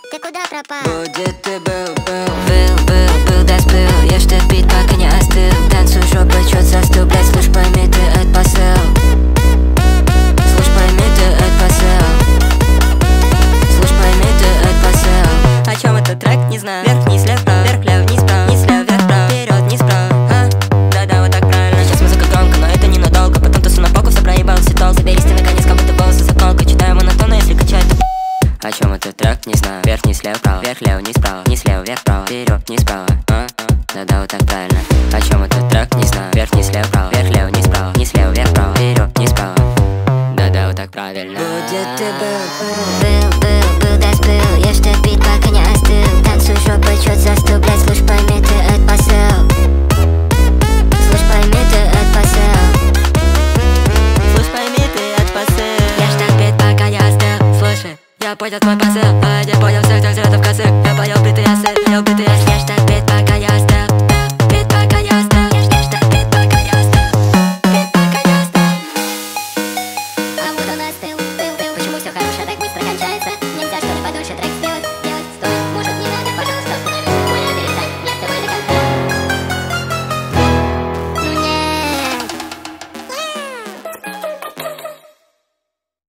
Ты куда пропал? Будет ты был, да сплыл. Ешь ты бит, пока не остыл. Танцуй жопой, чёт застыл, блядь. Слушай, пойми ты, это посыл. Слушай, пойми ты, это посыл. Слушай, пойми ты, это посыл. О чем этот трек, не знаю. Вверх, вниз, лев, право. Вверх, лев, вниз, право. Вниз, лев, вверх, право. Вперед, вниз, право. Да-да, вот так правильно. Сейчас музыка громко, но это ненадолго. Потом тусу на боку, все проебал, все толк. Заберись ты наконец, как будто волосы заколка. Читаю монотонно, если качать. О чем этот трек, не знаю. Вверх, вниз, лев, право. Вверх, лев, вниз, право. Вниз, лев, вверх, право. Вперед, вниз, право. Да-да, вот так правильно. О чем этот трек, не знаю. Вверх, вниз, лев, право. Вверх, лев, вниз, право. Вниз, лев, вверх, право. Вперед, вниз, право. Да-да, вот так правильно. Будет ты был, да сплыл. Ешь ты бит, пока не остыл. Танцуй жопой, чёт застыл, блядь. Слушай, пойми ты, это посыл. Слушай, пойми ты, это посыл. Слушай, пойми ты, это посыл. Ешь так бит, пока не остыл. Слушай, я понял твой посыл. Я понял всех тех взглядов косых. Я понял битый осыл, я убитый. Ешь так